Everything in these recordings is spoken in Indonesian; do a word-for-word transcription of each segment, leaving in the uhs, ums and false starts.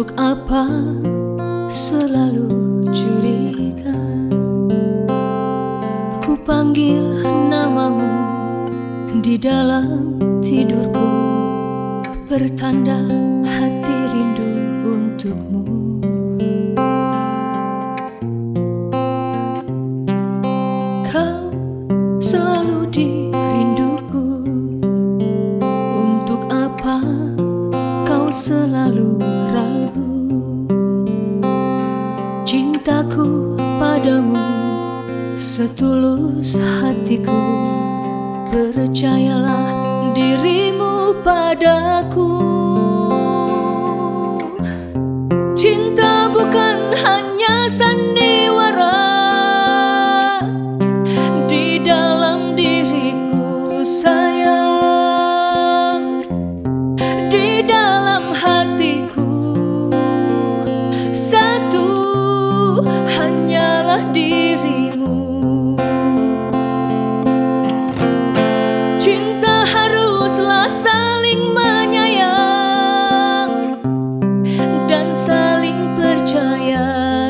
Untuk apa selalu curiga? Ku panggil namamu di dalam tidurku, bertanda hati rindu untukmu. Kau selalu di rinduku. Untuk apa kau selalu ragu? Cintaku padamu setulus hatiku, percayalah dirimu padaku. Cinta bukan hanya sandiwara, di dalam diriku sayang, di dalam hatiku satu hanyalah dirimu. Cinta haruslah saling menyayang dan saling percaya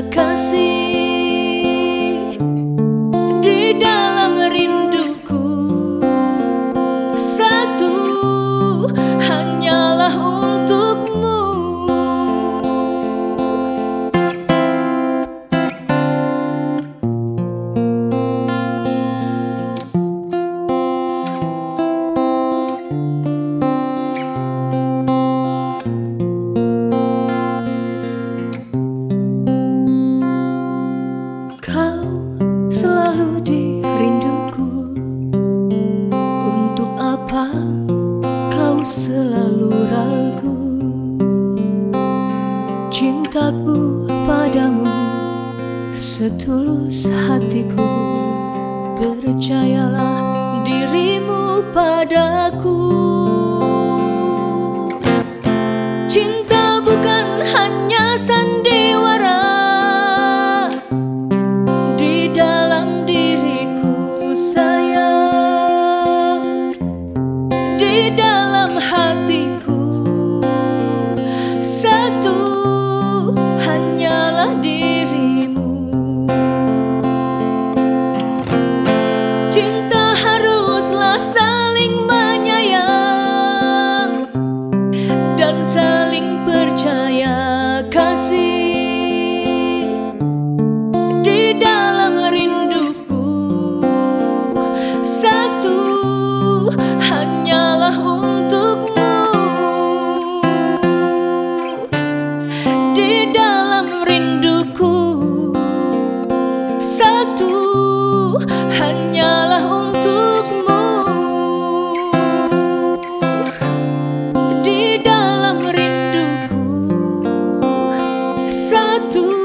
kasih. Di dalam rinduku satu hanyalah untukmu. Kau selalu di rinduku. Untuk apa kau selalu ragu? Cintaku padamu setulus hatiku, percayalah dirimu padaku. Cinta bukan hanya sandiwara, di dalam diriku sayang, di dalam hatiku satu hanyalah dirimu. Cinta haruslah saling menyayang dan saling percaya kasih. Di dalam rinduku satu hanyalah untukmu. Di dalam rinduku satu hanyalah untukmu. Di dalam rinduku satu